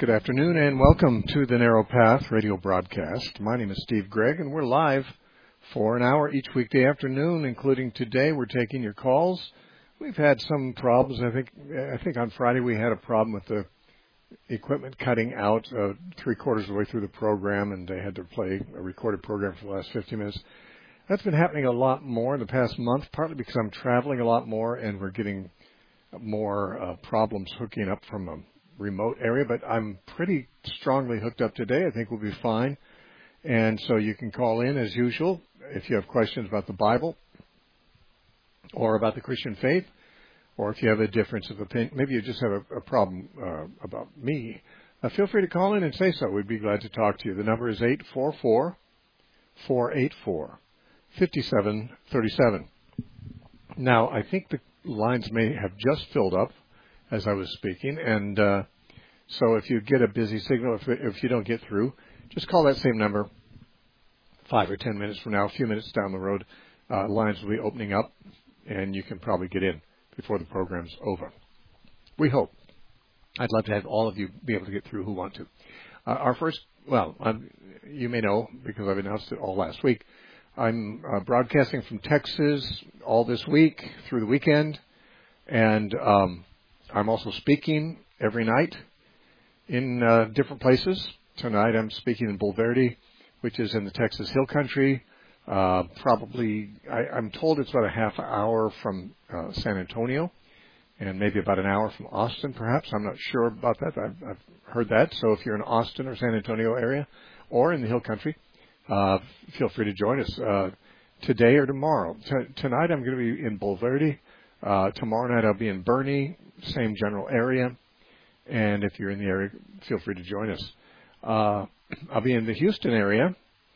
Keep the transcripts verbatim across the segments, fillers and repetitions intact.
Good afternoon and welcome to the Narrow Path radio broadcast. My name is Steve Gregg and we're live for an hour each weekday afternoon, including today. We're taking your calls. We've had some problems. I think I think on Friday we had a problem with the equipment cutting out uh, three quarters of the way through the program, and they had to play a recorded program for the last fifty minutes. That's been happening a lot more in the past month, partly because I'm traveling a lot more and we're getting more uh, problems hooking up from a remote area, but I'm pretty strongly hooked up today. I think we'll be fine. And so you can call in as usual if you have questions about the Bible or about the Christian faith, or if you have a difference of opinion. Maybe you just have a, a problem uh, about me. Uh, feel free to call in and say so. We'd be glad to talk to you. The number is eight four four, four eight four, five seven three seven. Now, I think the lines may have just filled up as I was speaking, and uh, so if you get a busy signal, if, if you don't get through, just call that same number five or ten minutes from now, a few minutes down the road. Uh, lines will be opening up, and you can probably get in before the program's over. We hope. I'd love to have all of you be able to get through who want to. Uh, our first, well, I'm, you may know, because I've announced it all last week, I'm uh, broadcasting from Texas all this week through the weekend, and um, I'm also speaking every night in uh, different places. Tonight I'm speaking in Bulverde, which is in the Texas Hill Country. Uh, probably, I, I'm told it's about a half hour from uh, San Antonio, and maybe about an hour from Austin, perhaps. I'm not sure about that. I've, I've heard that. So if you're in Austin or San Antonio area or in the Hill Country, uh, feel free to join us uh, today or tomorrow. T- tonight I'm going to be in Bulverde. Uh, tomorrow night I'll be in Bernie, same general area. And if you're in the area, feel free to join us. Uh, I'll be in the Houston area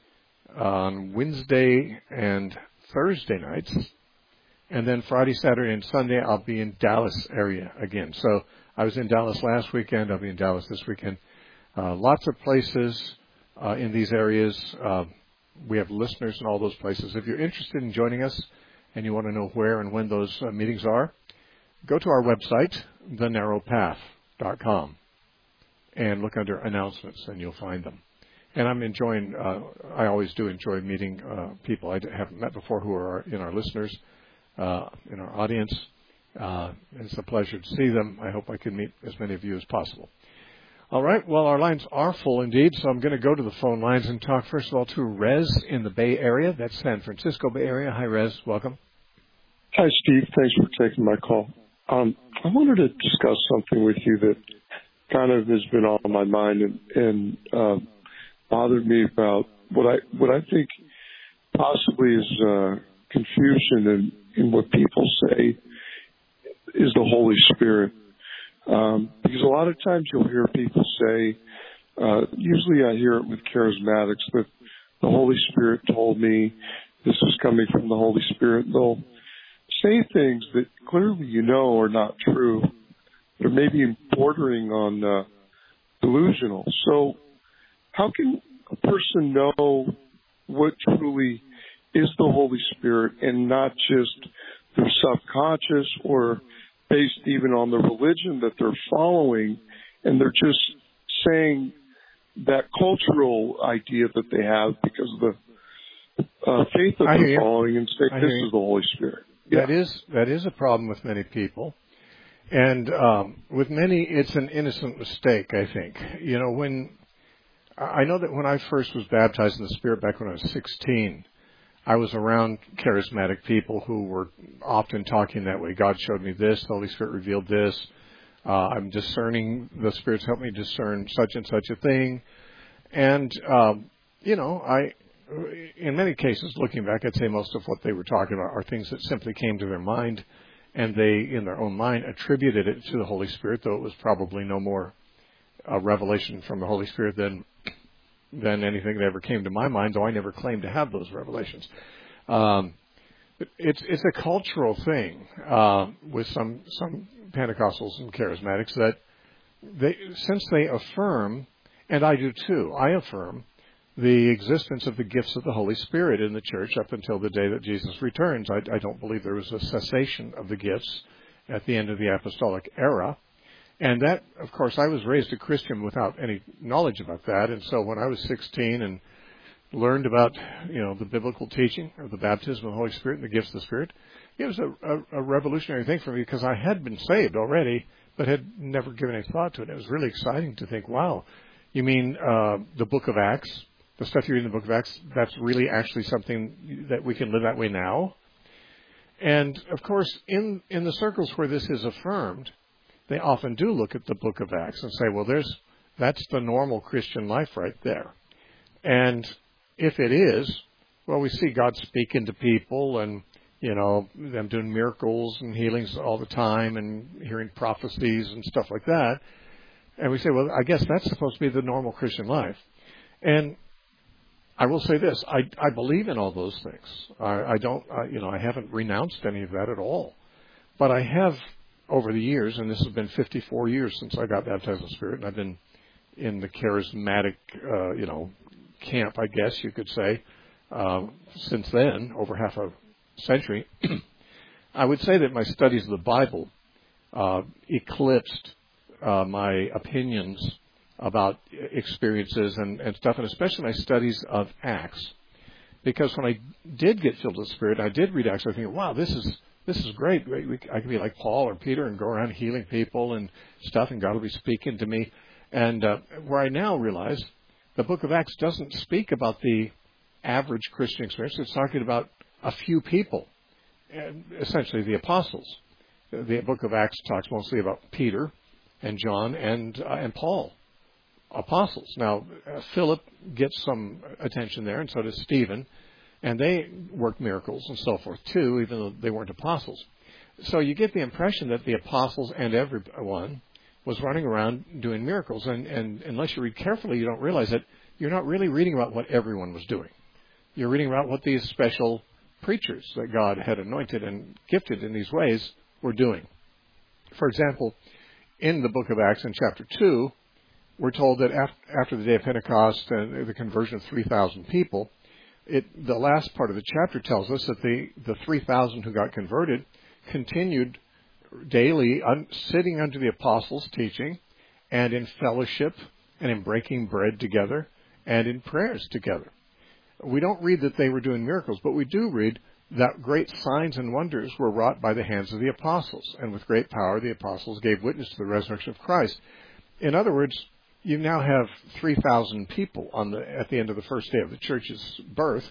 on Wednesday and Thursday nights. And then Friday, Saturday, and Sunday I'll be in Dallas area again. So I was in Dallas last weekend. I'll be in Dallas this weekend. Uh, lots of places uh, in these areas. Uh, we have listeners in all those places. If you're interested in joining us, and you want to know where and when those uh, meetings are, go to our website, the narrow path dot com, and look under announcements, and you'll find them. And I'm enjoying, uh, I always do enjoy meeting uh, people I haven't met before who are in our listeners, uh, in our audience. Uh, it's a pleasure to see them. I hope I can meet as many of you as possible. All right, well, our lines are full indeed, so I'm going to go to the phone lines and talk first of all to Rez in the Bay Area. That's San Francisco Bay Area. Hi, Rez. Welcome. Hi, Steve. Thanks for taking my call. Um, I wanted to discuss something with you that kind of has been on my mind and, and uh, bothered me about what I what I think possibly is uh, confusion in, in what people say is the Holy Spirit. Um, because a lot of times you'll hear people say, uh, usually I hear it with charismatics, that the Holy Spirit told me this is coming from the Holy Spirit. They'll say things that clearly you know are not true, or maybe bordering on uh, delusional. So how can a person know what truly is the Holy Spirit and not just their subconscious or based even on the religion that they're following, and they're just saying that cultural idea that they have because of the uh, faith that I they're following, and say this is the Holy Spirit? Yeah. That is that is a problem with many people, and um, with many, it's an innocent mistake. I think you know when I know that when I first was baptized in the Spirit back when I was sixteen. I was around charismatic people who were often talking that way. God showed me this. The Holy Spirit revealed this. Uh, I'm discerning. The Spirit's helped me discern such and such a thing. And, um, you know, I, in many cases, looking back, I'd say most of what they were talking about are things that simply came to their mind, and they, in their own mind, attributed it to the Holy Spirit, though it was probably no more a revelation from the Holy Spirit than than anything that ever came to my mind, though I never claimed to have those revelations. Um, it's it's a cultural thing uh, with some some Pentecostals and Charismatics that they, since they affirm, and I do too, I affirm the existence of the gifts of the Holy Spirit in the church up until the day that Jesus returns. I, I don't believe there was a cessation of the gifts at the end of the apostolic era. And that, of course, I was raised a Christian without any knowledge about that. And so when I was sixteen and learned about, you know, the biblical teaching of the baptism of the Holy Spirit and the gifts of the Spirit, it was a, a, a revolutionary thing for me because I had been saved already, but had never given any thought to it. It was really exciting to think, wow, you mean uh, the book of Acts, the stuff you read in the book of Acts, that's really actually something that we can live that way now? And, of course, in, in the circles where this is affirmed, they often do look at the book of Acts and say, well, there's that's the normal Christian life right there. And if it is, well, we see God speaking to people and, you know, them doing miracles and healings all the time and hearing prophecies and stuff like that. And we say, well, I guess that's supposed to be the normal Christian life. And I will say this, I, I believe in all those things. I, I don't, I, you know, I haven't renounced any of that at all. But I have, over the years, and this has been fifty-four years since I got baptized in the Spirit, and I've been in the charismatic, uh, you know, camp, I guess you could say, uh, since then, over half a century. I would say that my studies of the Bible uh, eclipsed uh, my opinions about experiences and, and stuff, and especially my studies of Acts. Because when I did get filled with the Spirit, I did read Acts, I think, wow, this is this is great. I could be like Paul or Peter and go around healing people and stuff, and God will be speaking to me. And uh, where I now realize the book of Acts doesn't speak about the average Christian experience. It's talking about a few people, essentially the apostles. The book of Acts talks mostly about Peter and John and uh, and Paul, apostles. Now, uh, Philip gets some attention there, and so does Stephen, and they worked miracles and so forth too, even though they weren't apostles. So you get the impression that the apostles and everyone was running around doing miracles, and, and unless you read carefully, you don't realize that you're not really reading about what everyone was doing. You're reading about what these special preachers that God had anointed and gifted in these ways were doing. For example, in the book of Acts in chapter two, we're told that after the day of Pentecost and the conversion of three thousand people, it, the last part of the chapter tells us that the, the three thousand who got converted continued daily un, sitting under the apostles' teaching and in fellowship and in breaking bread together and in prayers together. We don't read that they were doing miracles, but we do read that great signs and wonders were wrought by the hands of the apostles, and with great power the apostles gave witness to the resurrection of Christ. In other words, you now have three thousand people on the at the end of the first day of the church's birth,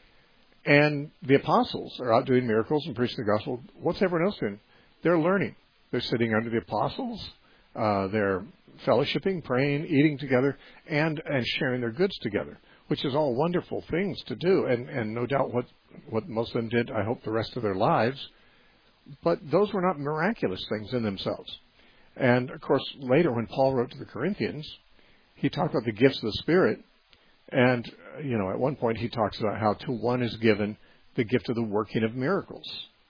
and the apostles are out doing miracles and preaching the gospel. What's everyone else doing? They're learning. They're sitting under the apostles. Uh, they're fellowshipping, praying, eating together, and, and sharing their goods together, which is all wonderful things to do, and, and no doubt what, what most of them did, I hope, the rest of their lives. But those were not miraculous things in themselves. And, of course, later when Paul wrote to the Corinthians, he talked about the gifts of the Spirit, and, you know, at one point he talks about how to one is given the gift of the working of miracles.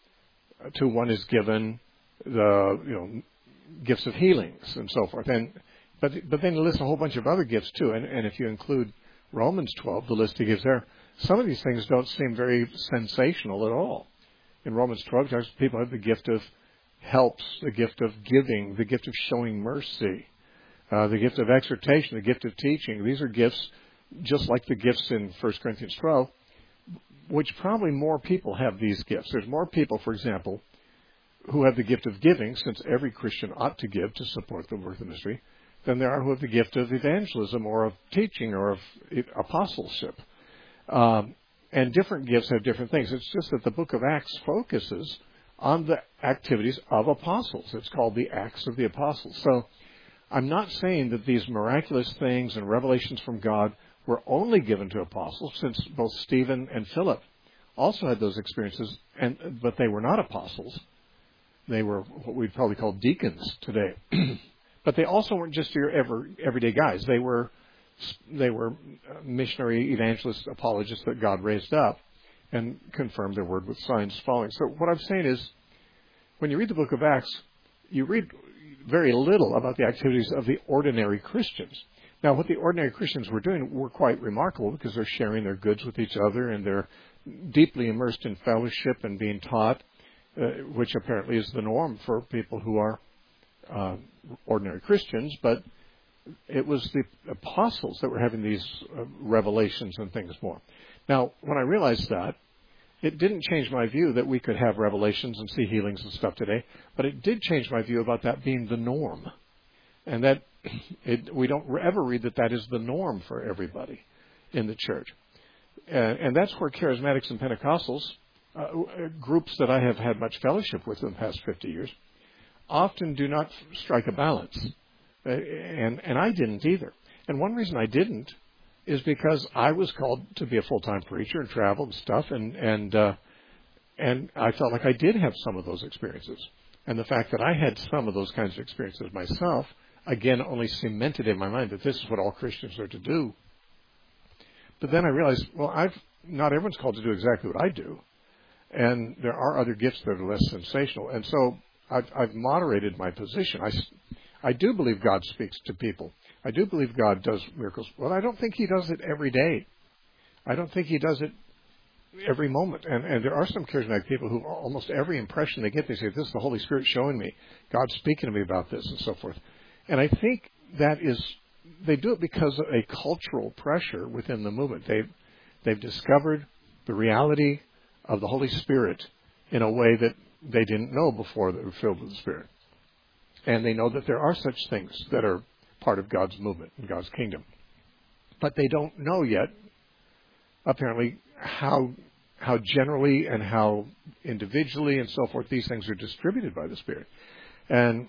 To one is given the, you know, gifts of healings and so forth. And but but then he lists a whole bunch of other gifts too. And, and if you include Romans twelve, the list he gives there, some of these things don't seem very sensational at all. In Romans twelve, people have the gift of helps, the gift of giving, the gift of showing mercy, uh, the gift of exhortation, the gift of teaching. These are gifts just like the gifts in First Corinthians twelve, which probably more people have these gifts. There's more people, for example, who have the gift of giving, since every Christian ought to give to support the work of the ministry, than there are who have the gift of evangelism or of teaching or of apostleship. Um, and different gifts have different things. It's just that the book of Acts focuses on the activities of apostles. It's called the Acts of the Apostles. So I'm not saying that these miraculous things and revelations from God were only given to apostles, since both Stephen and Philip also had those experiences, and but they were not apostles. They were what we'd probably call deacons today. But they also weren't just your ever, everyday guys. They were they were missionary, evangelist, apologists that God raised up and confirmed their word with signs following. So what I'm saying is, when you read the book of Acts, you read very little about the activities of the ordinary Christians. Now, what the ordinary Christians were doing were quite remarkable, because they're sharing their goods with each other, and they're deeply immersed in fellowship and being taught, uh, which apparently is the norm for people who are uh, ordinary Christians, but it was the apostles that were having these uh, revelations and things more. Now, when I realized that, it didn't change my view that we could have revelations and see healings and stuff today, but it did change my view about that being the norm. And that it, we don't ever read that that is the norm for everybody in the church. Uh, and that's where charismatics and Pentecostals, uh, groups that I have had much fellowship with in the past fifty years, often do not strike a balance. Uh, and, and I didn't either. And one reason I didn't is because I was called to be a full-time preacher and travel and stuff, and and uh, and I felt like I did have some of those experiences. And the fact that I had some of those kinds of experiences myself, again, only cemented in my mind that this is what all Christians are to do. But then I realized, well, I've not everyone's called to do exactly what I do, and there are other gifts that are less sensational. And so I've, I've moderated my position. I, I do believe God speaks to people. I do believe God does miracles. Well, I don't think he does it every day. I don't think he does it every moment. And, and there are some charismatic people who almost every impression they get, they say, this is the Holy Spirit showing me. God's speaking to me about this and so forth. And I think that is, they do it because of a cultural pressure within the movement. They've, they've discovered the reality of the Holy Spirit in a way that they didn't know before they were filled with the Spirit. And they know that there are such things that are part of God's movement and God's kingdom. But they don't know yet, apparently, how how generally and how individually and so forth these things are distributed by the Spirit. And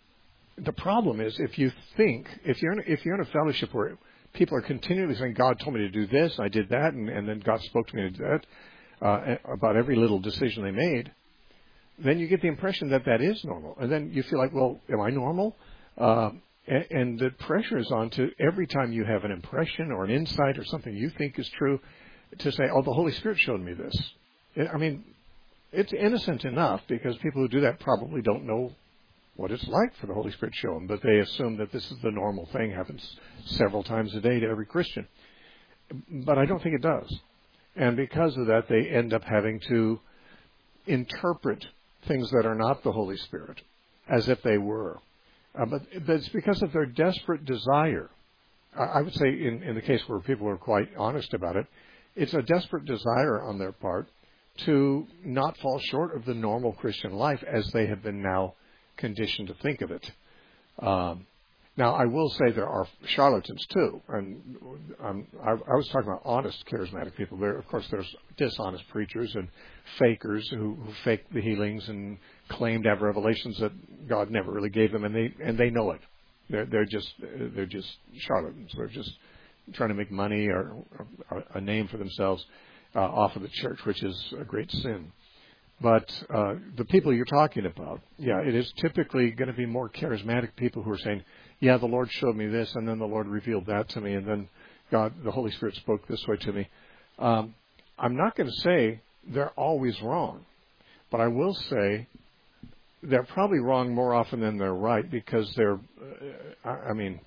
the problem is, if you think, if you're in, if you're in a fellowship where people are continually saying, God told me to do this, I did that, and, and then God spoke to me to do that, uh, about every little decision they made, then you get the impression that that is normal. And then you feel like, well, am I normal? Uh, and, and the pressure is on to every time you have an impression or an insight or something you think is true to say, oh, the Holy Spirit showed me this. I mean, it's innocent enough because people who do that probably don't know what it's like for the Holy Spirit to show them, but they assume that this is the normal thing, happens several times a day to every Christian. But I don't think it does. And because of that, they end up having to interpret things that are not the Holy Spirit as if they were. Uh, but, but it's because of their desperate desire. I, I would say in, in the case where people are quite honest about it, it's a desperate desire on their part to not fall short of the normal Christian life as they have been now conditioned to think of it. Um, now, I will say there are charlatans too, and um, I, I was talking about honest charismatic people. There, of course, there's dishonest preachers and fakers who, who fake the healings and claim to have revelations that God never really gave them, and they and they know it. They're they're just they're just charlatans. They're just trying to make money or, or a name for themselves uh, off of the church, which is a great sin. But uh, the people you're talking about, yeah, it is typically going to be more charismatic people who are saying, yeah, the Lord showed me this, and then the Lord revealed that to me, and then God, the Holy Spirit spoke this way to me. Um, I'm not going to say they're always wrong, but I will say they're probably wrong more often than they're right because they're, uh, I mean,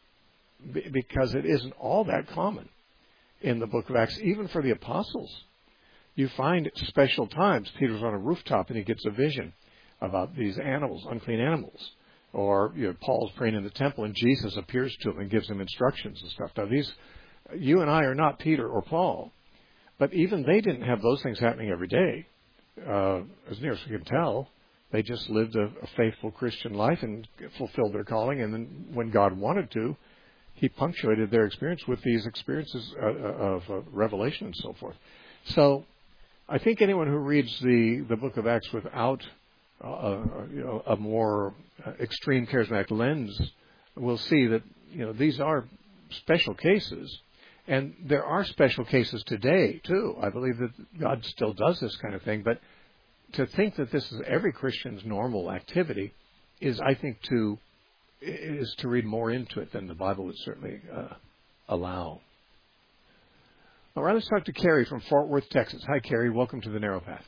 b- because it isn't all that common in the book of Acts, even for the apostles. You find special times. Peter's on a rooftop and he gets a vision about these animals, unclean animals. Or you know, Paul's praying in the temple and Jesus appears to him and gives him instructions and stuff. Now these, you and I are not Peter or Paul, but even they didn't have those things happening every day. Uh, as near as we can tell, they just lived a, a faithful Christian life and fulfilled their calling. And then when God wanted to, he punctuated their experience with these experiences uh, of uh, revelation and so forth. So I think anyone who reads the, the book of Acts without uh, you know, a more extreme charismatic lens will see that you know these are special cases, and there are special cases today too. I believe that God still does this kind of thing, but to think that this is every Christian's normal activity is, I think, to is to read more into it than the Bible would certainly uh, allow. All right, let's talk to Kerry from Fort Worth, Texas. Hi, Kerry. Welcome to the Narrow Path.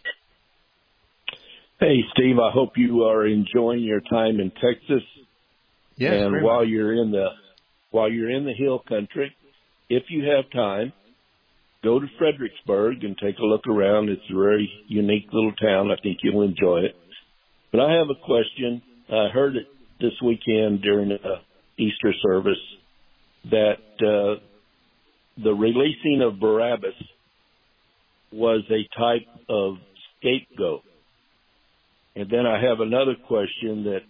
Hey, Steve. I hope you are enjoying your time in Texas. Yes. And while much. you're in the while you're in the Hill Country, if you have time, go to Fredericksburg and take a look around. It's a very unique little town. I think you'll enjoy it. But I have a question. I heard it this weekend during the Easter service that uh, the releasing of Barabbas was a type of scapegoat. And then I have another question that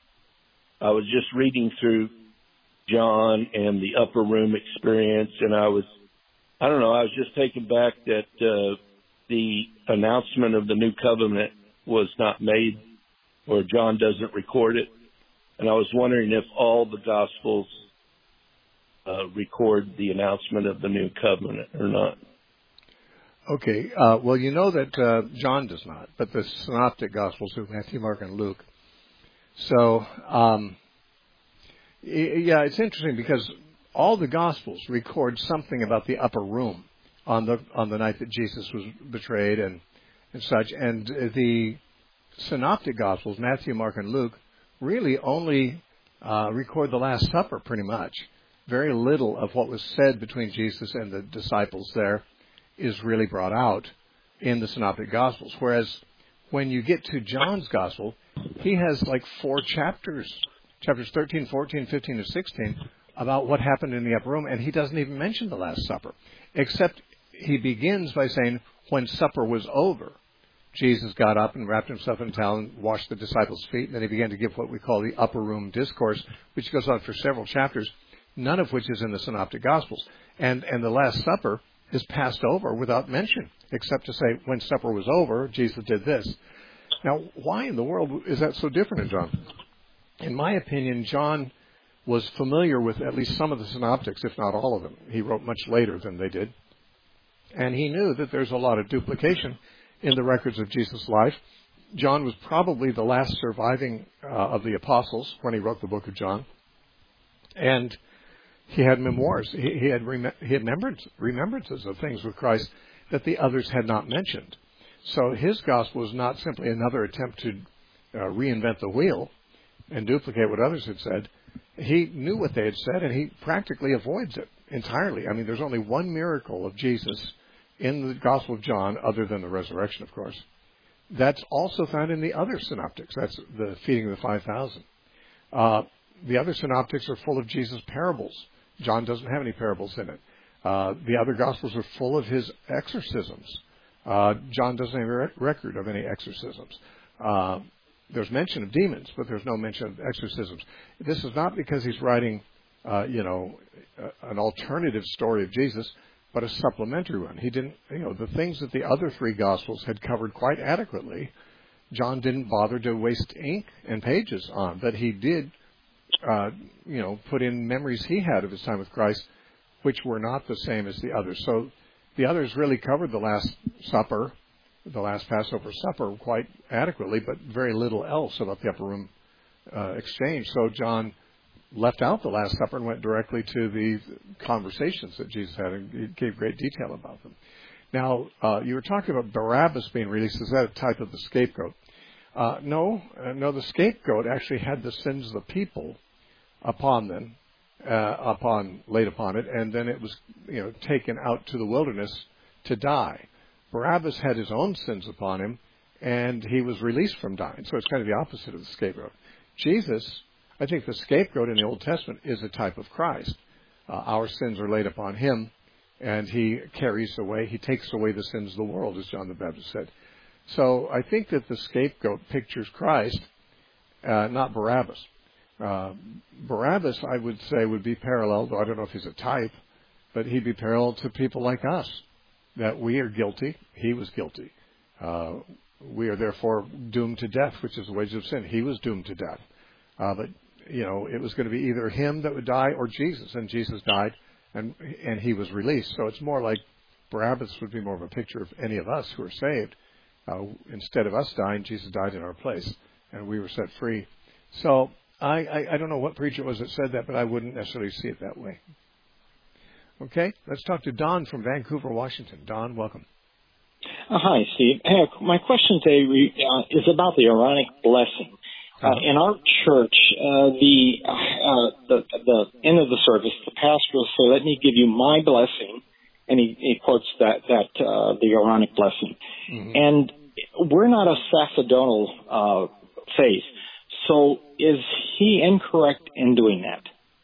I was just reading through John and the upper room experience, and I was, I don't know, I was just taken back that uh, the announcement of the new covenant was not made, or John doesn't record it. And I was wondering if all the Gospels uh, record the announcement of the new covenant or not. Okay. Uh, well, you know that uh, John does not, but the Synoptic Gospels of Matthew, Mark, and Luke. So, um, yeah, it's interesting because all the Gospels record something about the upper room on the on the night that Jesus was betrayed and, and such. And the Synoptic Gospels, Matthew, Mark, and Luke, really only uh, record the Last Supper pretty much. Very little of what was said between Jesus and the disciples there is really brought out in the Synoptic Gospels. Whereas when you get to John's Gospel, he has like four chapters, chapters thirteen, fourteen, fifteen, and sixteen, about what happened in the upper room, and he doesn't even mention the Last Supper, except he begins by saying, when supper was over, Jesus got up and wrapped himself in a towel and washed the disciples' feet, and then he began to give what we call the upper room discourse, which goes on for several chapters, none of which is in the Synoptic Gospels. And, and the Last Supper is passed over without mention, except to say, when supper was over, Jesus did this. Now, why in the world is that so different in John? In my opinion, John was familiar with at least some of the synoptics, if not all of them. He wrote much later than they did. And he knew that there's a lot of duplication in the records of Jesus' life. John was probably the last surviving uh, of the apostles when he wrote the book of John. And he had memoirs. He, he had rem- he had remembrance, remembrances of things with Christ that the others had not mentioned. So his gospel was not simply another attempt to uh, reinvent the wheel and duplicate what others had said. He knew what they had said, and he practically avoids it entirely. I mean, there's only one miracle of Jesus in the Gospel of John, other than the resurrection, of course. That's also found in the other synoptics. That's the feeding of the five thousand. Uh, the other synoptics are full of Jesus' parables. John doesn't have any parables in it. Uh, the other Gospels are full of his exorcisms. Uh, John doesn't have a rec- record of any exorcisms. Uh, there's mention of demons, but there's no mention of exorcisms. This is not because he's writing, uh, you know, an alternative story of Jesus, but a supplementary one. He didn't, you know, the things that the other three Gospels had covered quite adequately, John didn't bother to waste ink and pages on, but he did, uh, you know, put in memories he had of his time with Christ, which were not the same as the others. So the others really covered the Last Supper, the last Passover supper, quite adequately, but very little else about the upper room uh, exchange. So John left out the Last Supper and went directly to the conversations that Jesus had, and he gave great detail about them. Now, uh, you were talking about Barabbas being released. Is that a type of the scapegoat? Uh, no, uh, no. The scapegoat actually had the sins of the people upon them, uh, upon laid upon it, and then it was, you know, taken out to the wilderness to die. Barabbas had his own sins upon him, and he was released from dying. So it's kind of the opposite of the scapegoat. Jesus, I think the scapegoat in the Old Testament is a type of Christ. Uh, our sins are laid upon him, and he carries away, he takes away the sins of the world, as John the Baptist said. So I think that the scapegoat pictures Christ, uh, not Barabbas. Uh, Barabbas, I would say, would be parallel, though I don't know if he's a type, but he'd be parallel to people like us, that we are guilty. He was guilty. Uh, we are therefore doomed to death, which is the wages of sin. He was doomed to death. Uh, but, you know, it was going to be either him that would die or Jesus, and Jesus died, and and he was released. So it's more like Barabbas would be more of a picture of any of us who are saved. Uh, instead of us dying, Jesus died in our place, and we were set free. So I, I, I don't know what preacher it was that said that, but I wouldn't necessarily see it that way. Okay, let's talk to Don from Vancouver, Washington. Don, welcome. Uh, hi, Steve. Hey, my question today uh, is about the Aaronic blessing. Uh, in our church, uh, the, uh, the the end of the service, the pastor will say, "Let me give you my blessing," and he, he quotes that that uh, the Aaronic blessing. Mm-hmm. And we're not a sacerdotal uh, faith, so is he incorrect in doing that?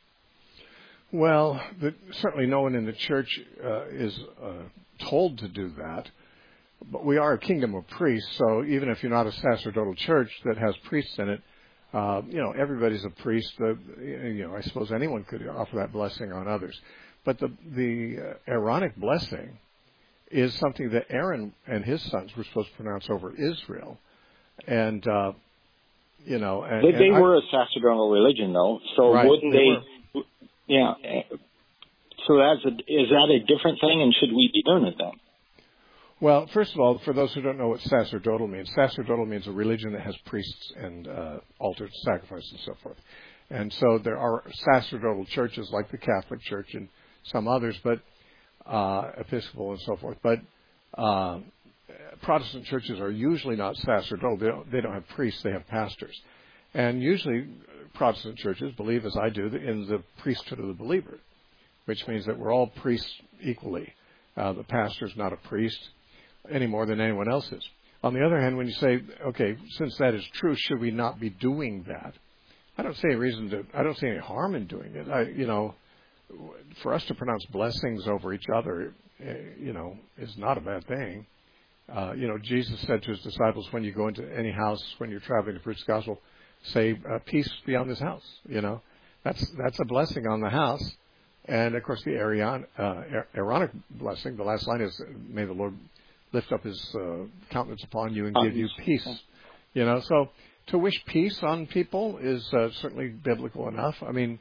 Well, the, certainly no one in the church uh, is uh, told to do that. But we are a kingdom of priests, so even if you're not a sacerdotal church that has priests in it, uh, you know, everybody's a priest. The, you know, I suppose anyone could offer that blessing on others. But the the uh, Aaronic blessing is something that Aaron and his sons were supposed to pronounce over Israel, and uh, you know, and, they, they and were I, a sacerdotal religion, though. So right, wouldn't they? they Were. Yeah. So that's a, is that a different thing, and should we be doing it then? Well, first of all, for those who don't know what sacerdotal means, sacerdotal means a religion that has priests and uh, altars, sacrifices, and so forth. And so there are sacerdotal churches like the Catholic Church and some others, but uh, Episcopal and so forth. But uh, Protestant churches are usually not sacerdotal. They don't, they don't have priests; they have pastors. And usually, Protestant churches believe, as I do, in the priesthood of the believer, which means that we're all priests equally. Uh, the pastor's not a priest any more than anyone else is. On the other hand, when you say, okay, since that is true, should we not be doing that? I don't see any reason to, I don't see any harm in doing it. I, you know, for us to pronounce blessings over each other, you know, is not a bad thing. Uh, you know, Jesus said to his disciples, when you go into any house, when you're traveling to preach the gospel, say, uh, peace be on this house. You know, that's, that's a blessing on the house. And of course, the Arian, uh, Aaronic blessing, the last line is, may the Lord lift up his uh, countenance upon you and give you peace. You know, so to wish peace on people is uh, certainly biblical enough. I mean,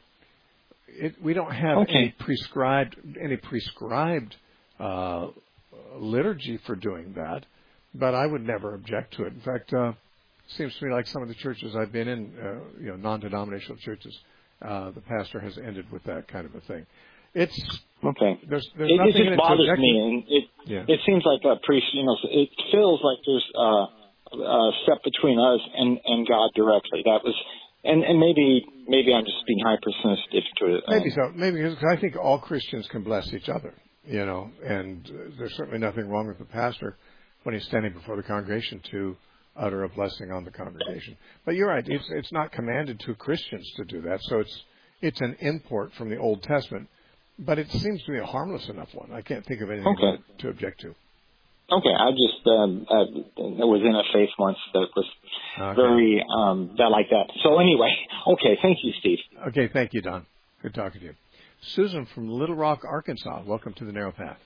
it, we don't have okay. any prescribed any prescribed uh, liturgy for doing that, but I would never object to it. In fact, uh, it seems to me like some of the churches I've been in, uh, you know, non-denominational churches, uh, the pastor has ended with that kind of a thing. It's okay. There's, there's it, nothing it just bothers in it me, and it yeah. it seems like a priest. You know, it feels like there's uh, a step between us and, and God directly. That was, and, and maybe maybe I'm just being hypersensitive to it. Maybe so. Maybe because I think all Christians can bless each other. You know, and uh, there's certainly nothing wrong with the pastor when he's standing before the congregation to utter a blessing on the congregation. But you're right; it's it's not commanded to Christians to do that. So it's it's an import from the Old Testament. But it seems to be a harmless enough one. I can't think of anything okay. to object to. Okay, I just um, uh, was in a faith once that was okay. very um, that like that. So anyway, okay, thank you, Steve. Okay, thank you, Don. Good talking to you. Susan from Little Rock, Arkansas. Welcome to the Narrow Path.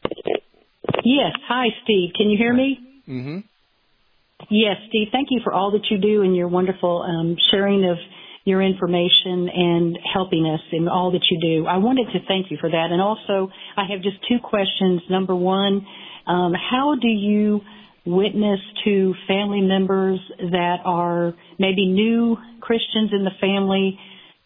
Yes, hi, Steve. Can you hear me? Mm-hmm. Yes, Steve. Thank you for all that you do and your wonderful um, sharing of your information and helping us in all that you do. I wanted to thank you for that. And also, I have just two questions. Number one, um, how do you witness to family members that are maybe new Christians in the family,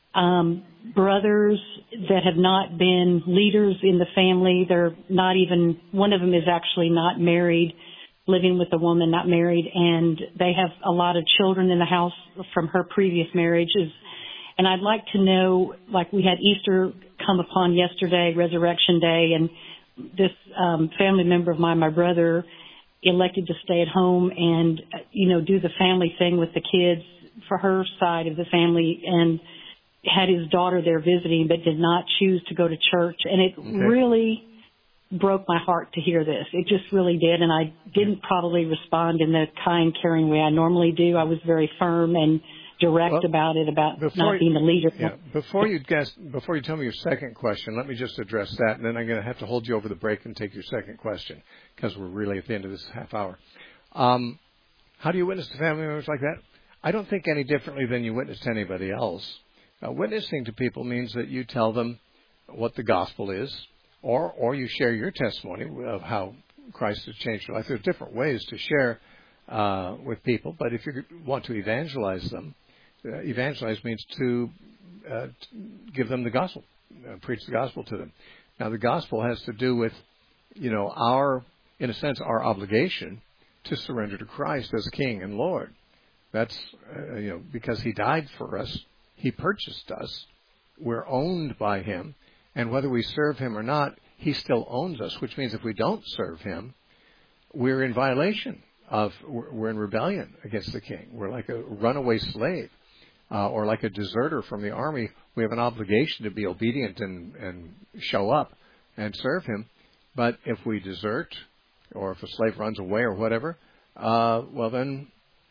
um, brothers that have not been leaders in the family? They're not even, one of them is actually not married, living with a woman, not married, and they have a lot of children in the house from her previous marriages. And I'd like to know, like we had Easter come upon yesterday, Resurrection Day, and this um, family member of mine, my brother, elected to stay at home and, you know, do the family thing with the kids for her side of the family, and had his daughter there visiting, but did not choose to go to church. And it okay. really broke my heart to hear this. It just really did, and I didn't probably respond in the kind, caring way I normally do. I was very firm and direct well, about it, about not being the leader. Yeah. Before you guess, before you tell me your second question, let me just address that, and then I'm going to have to hold you over the break and take your second question, because we're really at the end of this half hour. Um, how do you witness to family members like that? I don't think any differently than you witness to anybody else. Uh, witnessing to people means that you tell them what the gospel is, Or, or you share your testimony of how Christ has changed your life. There's different ways to share uh, with people, but if you want to evangelize them, uh, evangelize means to, uh, to give them the gospel, uh, preach the gospel to them. Now, the gospel has to do with, you know, our, in a sense, our obligation to surrender to Christ as King and Lord. That's, uh, you know, because He died for us, He purchased us, we're owned by Him. And whether we serve Him or not, He still owns us, which means if we don't serve Him, we're in violation of, we're in rebellion against the King. We're like a runaway slave. uh, or like a deserter from the army, we have an obligation to be obedient and, and show up and serve him. But if we desert, or if a slave runs away or whatever, uh, well then,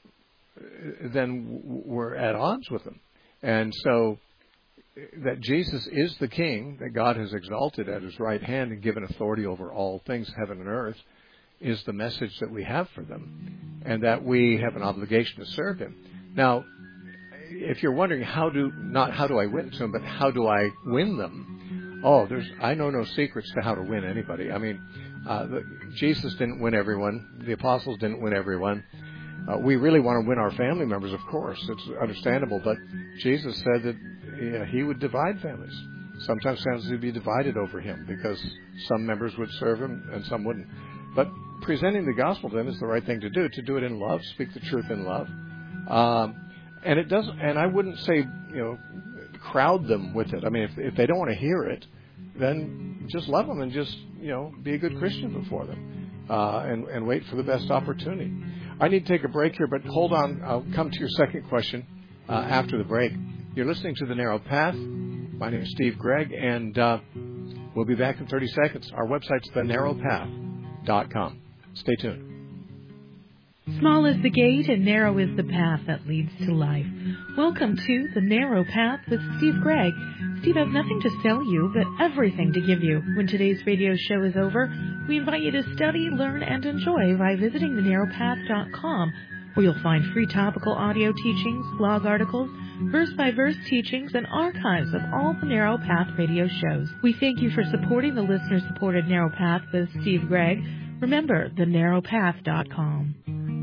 then we're at odds with them. And so that Jesus is the King that God has exalted at his right hand and given authority over all things, heaven and earth, is the message that we have for them, and that we have an obligation to serve him. Now, if you're wondering how do, not how do I witness them, but how do I win them? Oh, there's, I know no secrets to how to win anybody. I mean, uh, the, Jesus didn't win everyone. The apostles didn't win everyone. Uh, we really want to win our family members, of course. It's understandable, but Jesus said that yeah, he would divide families. Sometimes families would be divided over him because some members would serve him and some wouldn't. But presenting the gospel to them is the right thing to do, to do it in love, speak the truth in love. Um, and it doesn't, and I wouldn't say, you know, crowd them with it. I mean, if, if they don't want to hear it, then just love them and just, you know, be a good Christian before them, uh, and, and wait for the best opportunity. I need to take a break here, but hold on. I'll come to your second question uh, after the break. You're listening to The Narrow Path. My name is Steve Gregg, and uh, we'll be back in thirty seconds. Our website's the narrow path dot com. Stay tuned. Small is the gate and narrow is the path that leads to life. Welcome to The Narrow Path with Steve Gregg. Steve has nothing to sell you, but everything to give you. When today's radio show is over, we invite you to study, learn, and enjoy by visiting the narrow path dot com, where you'll find free topical audio teachings, blog articles, verse-by-verse teachings, and archives of all the Narrow Path radio shows. We thank you for supporting the listener-supported Narrow Path with Steve Gregg. Remember, the narrow path dot com.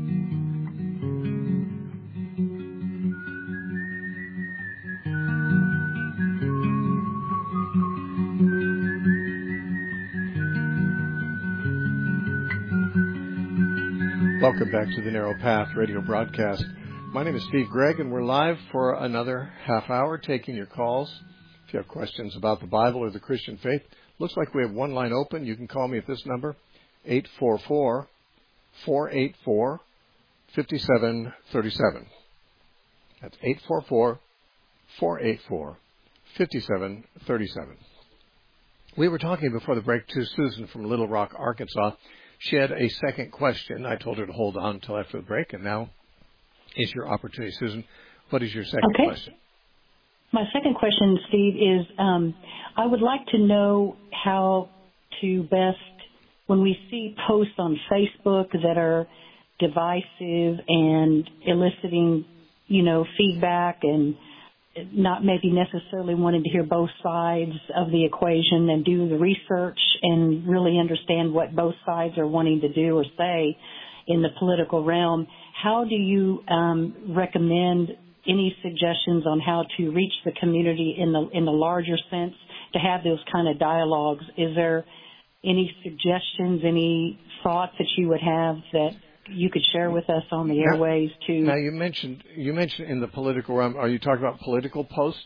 Welcome back to the Narrow Path radio broadcast. My name is Steve Gregg, and we're live for another half hour taking your calls. If you have questions about the Bible or the Christian faith, looks like we have one line open. You can call me at this number, eight four four, four eight four, five seven three seven. That's eight four four, four eight four, five seven three seven. We were talking before the break to Susan from Little Rock, Arkansas. She had a second question. I told her to hold on until after the break, and now is your opportunity. Susan, what is your second okay. question? My second question, Steve, is um, I would like to know how to best, when we see posts on Facebook that are divisive and eliciting, you know, feedback and not maybe necessarily wanting to hear both sides of the equation and do the research and really understand what both sides are wanting to do or say in the political realm, how do you um, recommend any suggestions on how to reach the community in the in the larger sense to have those kind of dialogues? Is there any suggestions, any thoughts that you would have that you could share with us on the now, airways to? Now you mentioned you mentioned in the political realm. Are you talking about political posts?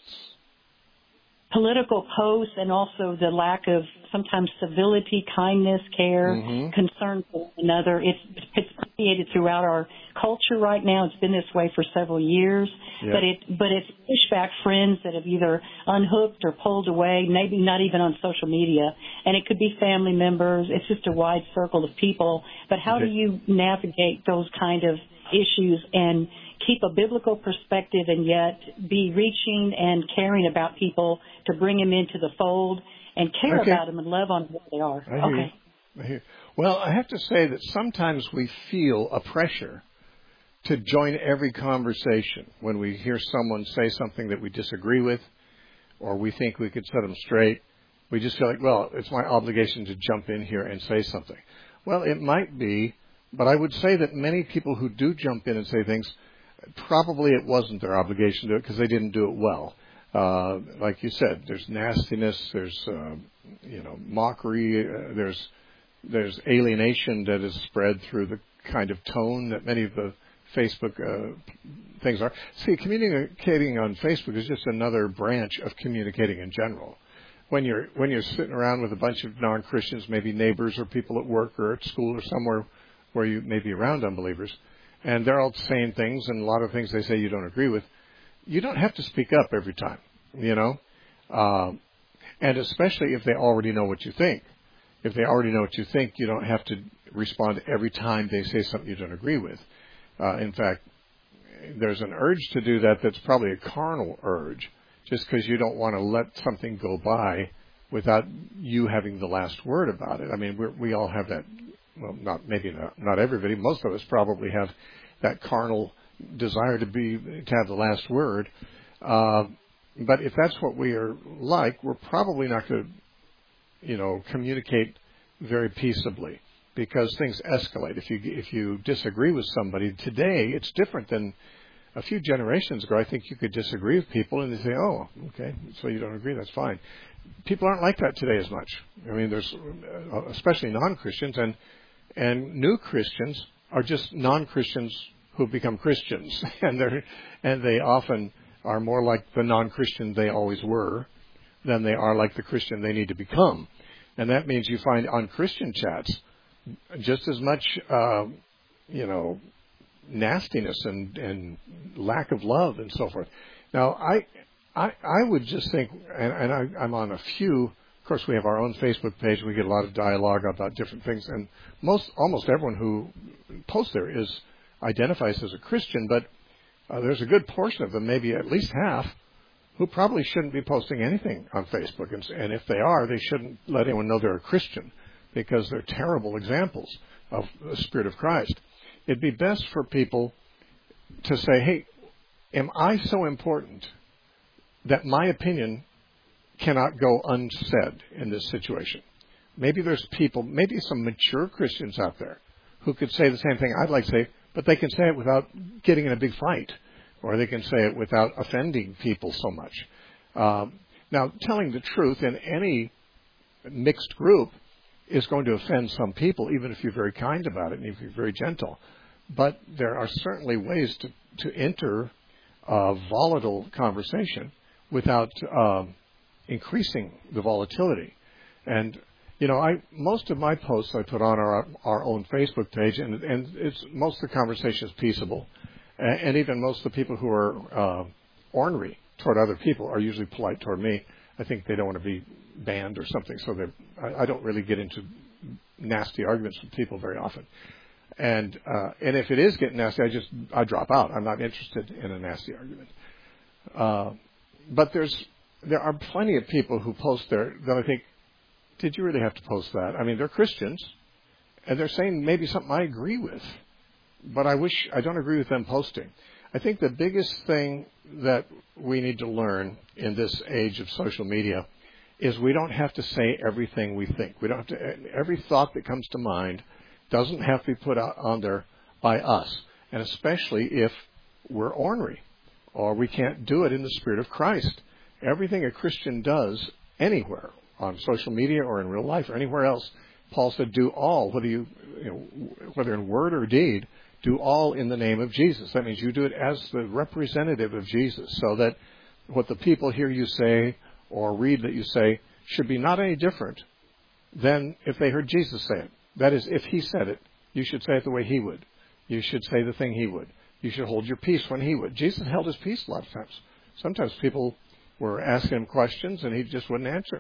Political posts, and also the lack of sometimes civility, kindness, care, mm-hmm. concern for one another. It's, it's permeated throughout our culture right now. It's been this way for several years, yeah. but it but it's pushed back friends that have either unhooked or pulled away, maybe not even on social media, and it could be family members. It's just a wide circle of people. But how okay. do you navigate those kind of issues and keep a biblical perspective and yet be reaching and caring about people to bring them into the fold and care okay. about them and love on what they are? I hear okay. you. I hear. Well, I have to say that sometimes we feel a pressure to join every conversation when we hear someone say something that we disagree with or we think we could set them straight. We just feel like, well, it's my obligation to jump in here and say something. Well, it might be, but I would say that many people who do jump in and say things, probably it wasn't their obligation to do it because they didn't do it well. Uh, like you said, there's nastiness, there's, uh, you know, mockery, uh, there's there's alienation that is spread through the kind of tone that many of the Facebook uh, things are. See, communicating on Facebook is just another branch of communicating in general. When you're when you're sitting around with a bunch of non-Christians, maybe neighbors or people at work or at school or somewhere where you may be around unbelievers, and they're all saying things, and a lot of things they say you don't agree with, you don't have to speak up every time, you know, um, and especially if they already know what you think. If they already know what you think, you don't have to respond every time they say something you don't agree with. Uh, in fact, there's an urge to do that that's probably a carnal urge, just because you don't want to let something go by without you having the last word about it. I mean, we're, we all have that. Well, not maybe not, not everybody. Most of us probably have that carnal desire to be to have the last word. Uh, but if that's what we are like, we're probably not going to, you know, communicate very peaceably, because things escalate. If you if you disagree with somebody today, it's different than a few generations ago. I think you could disagree with people and they say, "Oh, okay, so you don't agree? That's fine." People aren't like that today as much. I mean, there's uh, especially non-Christians and and new Christians are just non-Christians who become Christians, and they and they often are more like the non-Christian they always were than they are like the Christian they need to become. And that means you find on Christian chats just as much, uh, you know, nastiness and, and lack of love and so forth. Now, I I, I would just think, and, and I, I'm on a few. Of course, we have our own Facebook page. We get a lot of dialogue about different things, and most, almost everyone who posts there is identifies as a Christian. But uh, there's a good portion of them, maybe at least half, who probably shouldn't be posting anything on Facebook. And, and if they are, they shouldn't let anyone know they're a Christian, because they're terrible examples of the Spirit of Christ. It'd be best for people to say, "Hey, am I so important that my opinion cannot go unsaid in this situation?" Maybe there's people, maybe some mature Christians out there who could say the same thing I'd like to say, but they can say it without getting in a big fight, or they can say it without offending people so much. Um, now, telling the truth in any mixed group is going to offend some people, even if you're very kind about it and if you're very gentle. But there are certainly ways to, to enter a volatile conversation without uh, increasing the volatility. And, you know, I most of my posts I put on our our own Facebook page, and, and it's most of the conversation is peaceable. And, and even most of the people who are uh, ornery toward other people are usually polite toward me. I think they don't want to be banned or something, so I, I don't really get into nasty arguments with people very often. And uh, and if it is getting nasty, I just I drop out. I'm not interested in a nasty argument. Uh, but there's there are plenty of people who post there that I think, did you really have to post that? I mean, they're Christians, and they're saying maybe something I agree with, but I wish I don't agree with them posting. I think the biggest thing that we need to learn in this age of social media is we don't have to say everything we think. We don't have to. Every thought that comes to mind doesn't have to be put out on there by us, and especially if we're ornery or we can't do it in the Spirit of Christ. Everything a Christian does anywhere, on social media or in real life or anywhere else, Paul said, do all, whether you, you know, whether in word or deed, do all in the name of Jesus. That means you do it as the representative of Jesus, so that what the people hear you say or read that you say should be not any different than if they heard Jesus say it. That is, if he said it, you should say it the way he would. You should say the thing he would. You should hold your peace when he would. Jesus held his peace a lot of times. Sometimes people were asking him questions and he just wouldn't answer.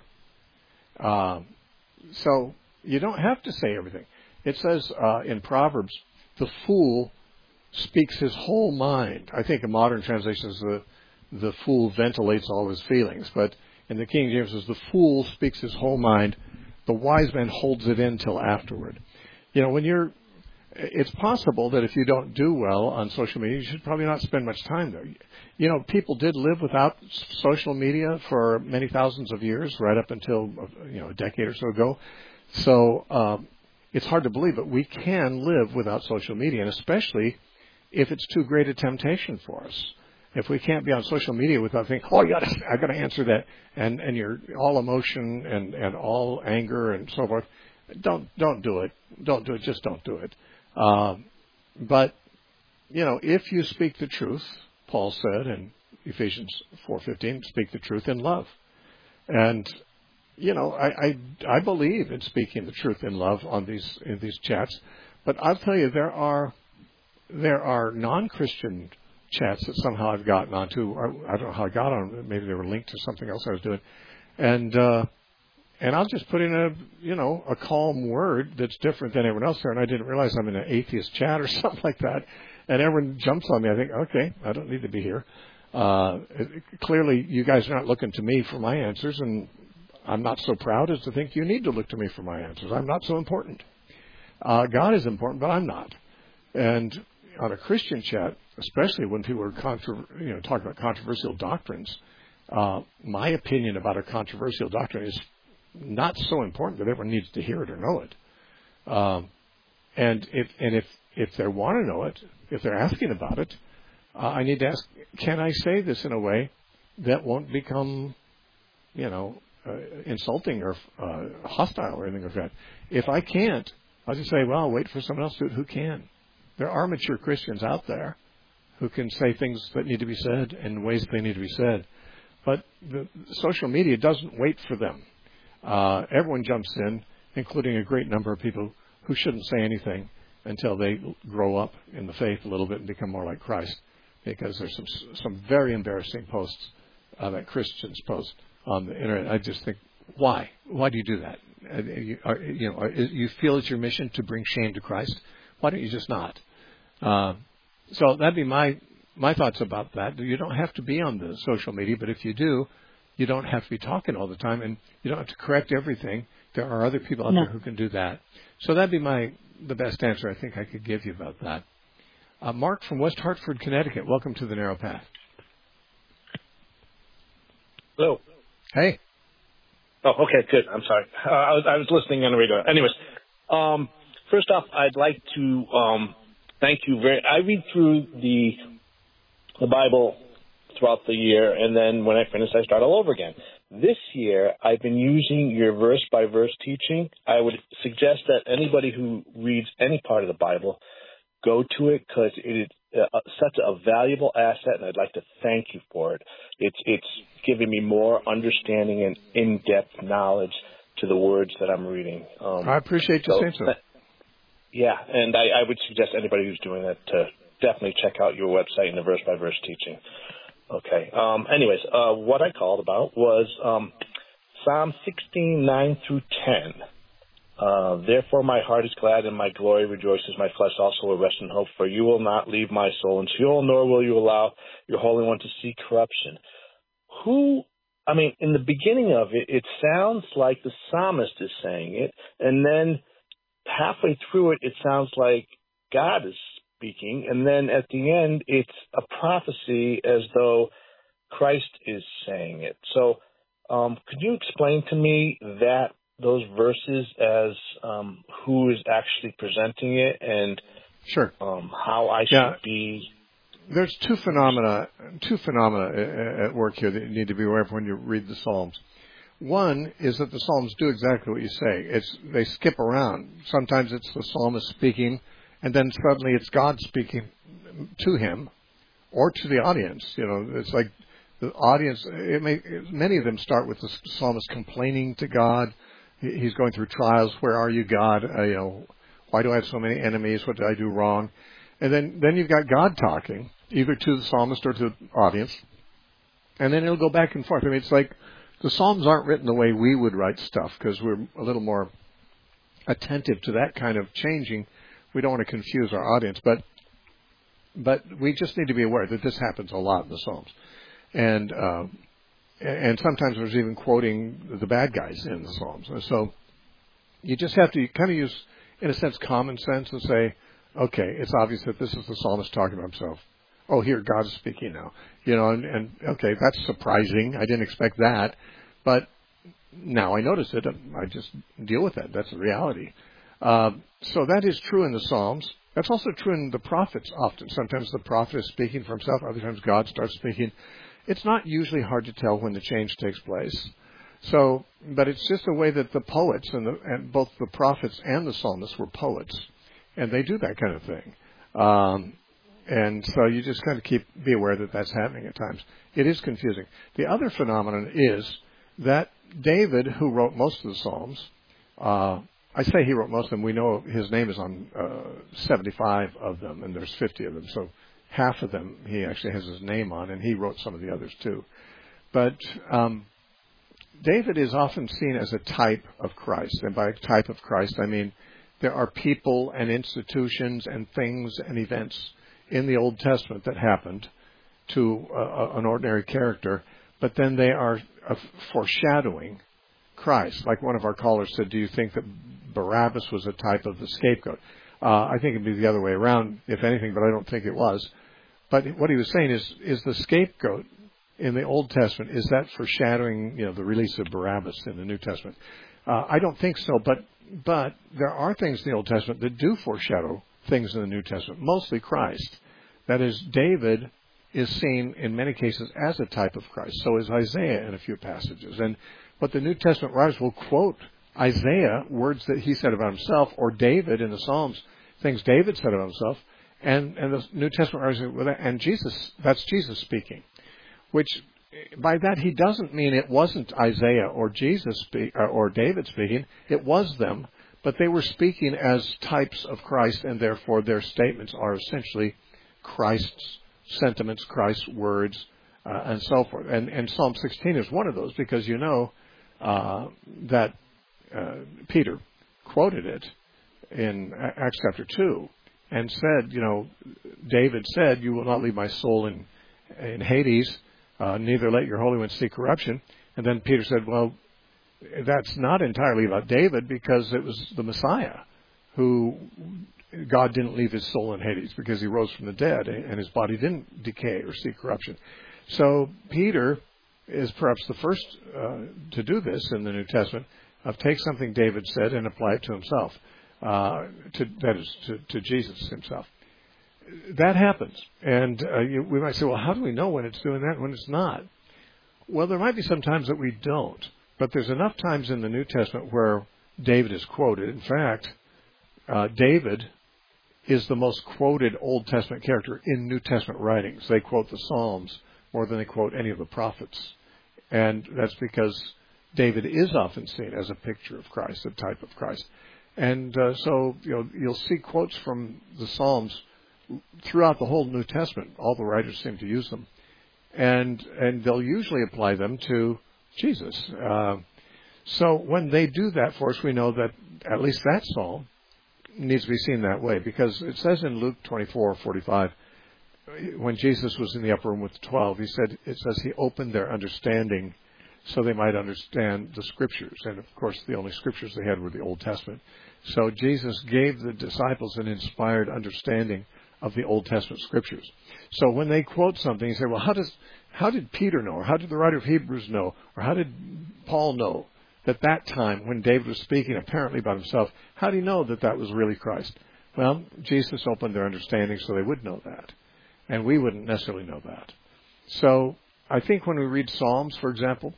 Um, so you don't have to say everything. It says uh, in Proverbs, the fool speaks his whole mind. I think a modern translation is the, the fool ventilates all his feelings. But in the King James, it says the fool speaks his whole mind. The wise man holds it in till afterward. You know, when you're, it's possible that if you don't do well on social media, you should probably not spend much time there. You know, people did live without social media for many thousands of years, right up until, you know, a decade or so ago. So um, it's hard to believe, but we can live without social media, and especially if it's too great a temptation for us. If we can't be on social media without thinking, oh, I got to, I got to answer that, and and you're all emotion and, and all anger and so forth, don't don't do it. Don't do it. Just don't do it. Um, but you know, if you speak the truth, Paul said in Ephesians four fifteen, speak the truth in love, and you know, I, I I believe in speaking the truth in love on these in these chats, but I'll tell you, there are there are non-Christian chats that somehow I've gotten onto. Or I don't know how I got on them. Maybe they were linked to something else I was doing. And uh, and I'll just put in a, you know, a calm word that's different than everyone else there. And I didn't realize I'm in an atheist chat or something like that. And everyone jumps on me. I think, okay, I don't need to be here. Uh, it, clearly, you guys are not looking to me for my answers, and I'm not so proud as to think you need to look to me for my answers. I'm not so important. Uh, God is important, but I'm not. And on a Christian chat, especially when people are contra- you know, talking about controversial doctrines, uh, my opinion about a controversial doctrine is not so important that everyone needs to hear it or know it. Um, and if and if if they want to know it, if they're asking about it, uh, I need to ask, can I say this in a way that won't become, you know, uh, insulting or uh, hostile or anything like that? If I can't, I'll just say, well, I'll wait for someone else to, who can. There are mature Christians out there who can say things that need to be said in ways that they need to be said. But the social media doesn't wait for them. Uh, everyone jumps in, including a great number of people who shouldn't say anything until they grow up in the faith a little bit and become more like Christ. Because there's some some very embarrassing posts uh, that Christians post on the internet. I just think, why? Why do you do that? Uh, you, are, you know, are, you feel it's your mission to bring shame to Christ? Why don't you just not? Uh, so that'd be my my thoughts about that. You don't have to be on the social media, but if you do, you don't have to be talking all the time, and you don't have to correct everything. There are other people out no. there who can do that. So that'd be my the best answer I think I could give you about that. Uh, Mark from West Hartford, Connecticut. Welcome to the Narrow Path. Hello. Hey. Oh, okay, good. I'm sorry. Uh, I was I was listening on the radio. Anyways, um, first off, I'd like to um, thank you very. I read through the the Bible throughout the year, and then when I finish, I start all over again. This year, I've been using your verse-by-verse teaching. I would suggest that anybody who reads any part of the Bible go to it, because it is uh, such a valuable asset, and I'd like to thank you for it. It's it's giving me more understanding and in-depth knowledge to the words that I'm reading. Um, I appreciate you so, saying so. That, yeah, and I, I would suggest anybody who's doing that to definitely check out your website and the verse-by-verse teaching. Okay. Um, anyways, uh, what I called about was um, Psalm sixteen, nine through ten. Uh, Therefore my heart is glad and my glory rejoices. My flesh also will rest in hope, for you will not leave my soul in Sheol, nor will you allow your Holy One to see corruption. Who, I mean, in the beginning of it, it sounds like the psalmist is saying it, and then halfway through it, it sounds like God is speaking, and then at the end, it's a prophecy as though Christ is saying it. So um, could you explain to me that those verses as um, who is actually presenting it, and sure, um, how I should yeah. be? There's two phenomena, two phenomena at work here that you need to be aware of when you read the Psalms. One is that the Psalms do exactly what you say. It's they skip around. Sometimes it's the psalmist speaking, and then suddenly it's God speaking to him or to the audience. You know, it's like the audience. It may, many of them start with the psalmist complaining to God. He's going through trials. Where are you, God? Uh, you know, why do I have so many enemies? What did I do wrong? And then, then you've got God talking, either to the psalmist or to the audience. And then it'll go back and forth. I mean, it's like the Psalms aren't written the way we would write stuff, because we're a little more attentive to that kind of changing. We don't want to confuse our audience, but but we just need to be aware that this happens a lot in the Psalms. And uh, and sometimes there's even quoting the bad guys in the Psalms. So you just have to kind of use, in a sense, common sense and say, okay, it's obvious that this is the psalmist talking about himself. Oh, here, God's speaking now. You know, and, and okay, that's surprising. I didn't expect that. But now I notice it. I just deal with that. That's the reality. Uh, so that is true in the Psalms. That's also true in the prophets often. Sometimes the prophet is speaking for himself. Other times God starts speaking. It's not usually hard to tell when the change takes place. So, but it's just the way that the poets, and, the, and both the prophets and the psalmists were poets. And they do that kind of thing. Um, and so you just kind of keep, be aware that that's happening at times. It is confusing. The other phenomenon is that David, who wrote most of the Psalms, uh, I say he wrote most of them. We know his name is on uh, seventy-five of them, and there's fifty of them. So half of them he actually has his name on, and he wrote some of the others too. But um, David is often seen as a type of Christ, and by type of Christ I mean there are people and institutions and things and events in the Old Testament that happened to uh, an ordinary character, but then they are uh, foreshadowing Christ. Like one of our callers said, do you think that Barabbas was a type of the scapegoat? Uh, I think it'd be the other way around, if anything, but I don't think it was. But what he was saying is, is the scapegoat in the Old Testament, is that foreshadowing, you know, the release of Barabbas in the New Testament? Uh, I don't think so, but but there are things in the Old Testament that do foreshadow things in the New Testament, mostly Christ. That is, David is seen in many cases as a type of Christ. So is Isaiah in a few passages. And but the New Testament writers will quote Isaiah, words that he said about himself, or David in the Psalms, things David said about himself, and, and the New Testament writers, and Jesus, that's Jesus speaking. Which, by that, he doesn't mean it wasn't Isaiah or Jesus speak, or David speaking. It was them, but they were speaking as types of Christ, and therefore their statements are essentially Christ's sentiments, Christ's words, uh, and so forth. And, and Psalm sixteen is one of those, because you know uh, that uh, Peter quoted it in Acts chapter two and said, you know, David said, "You will not leave my soul in in Hades, uh, neither let your Holy One see corruption." And then Peter said, well, that's not entirely about David, because it was the Messiah who God didn't leave his soul in Hades, because he rose from the dead and his body didn't decay or see corruption. So Peter is perhaps the first uh, to do this in the New Testament, of take something David said and apply it to himself, uh, to, that is, to, to Jesus himself. That happens. And uh, you, we might say, well, how do we know when it's doing that and when it's not? Well, there might be some times that we don't, but there's enough times in the New Testament where David is quoted. In fact, uh, David is the most quoted Old Testament character in New Testament writings. They quote the Psalms more than they quote any of the prophets. And that's because David is often seen as a picture of Christ, a type of Christ. And uh, so, you know, you'll see quotes from the Psalms throughout the whole New Testament. All the writers seem to use them. And and they'll usually apply them to Jesus. Uh, so when they do that for us, we know that at least that psalm needs to be seen that way, because it says in Luke twenty-four forty-five, when Jesus was in the upper room with the twelve, he said, it says he opened their understanding so they might understand the Scriptures. And, of course, the only Scriptures they had were the Old Testament. So Jesus gave the disciples an inspired understanding of the Old Testament Scriptures. So when they quote something, you say, well, how does how did Peter know, or how did the writer of Hebrews know, or how did Paul know that that time when David was speaking apparently about himself, how do you know that that was really Christ? Well, Jesus opened their understanding so they would know that. And we wouldn't necessarily know that. So I think when we read Psalms, for example,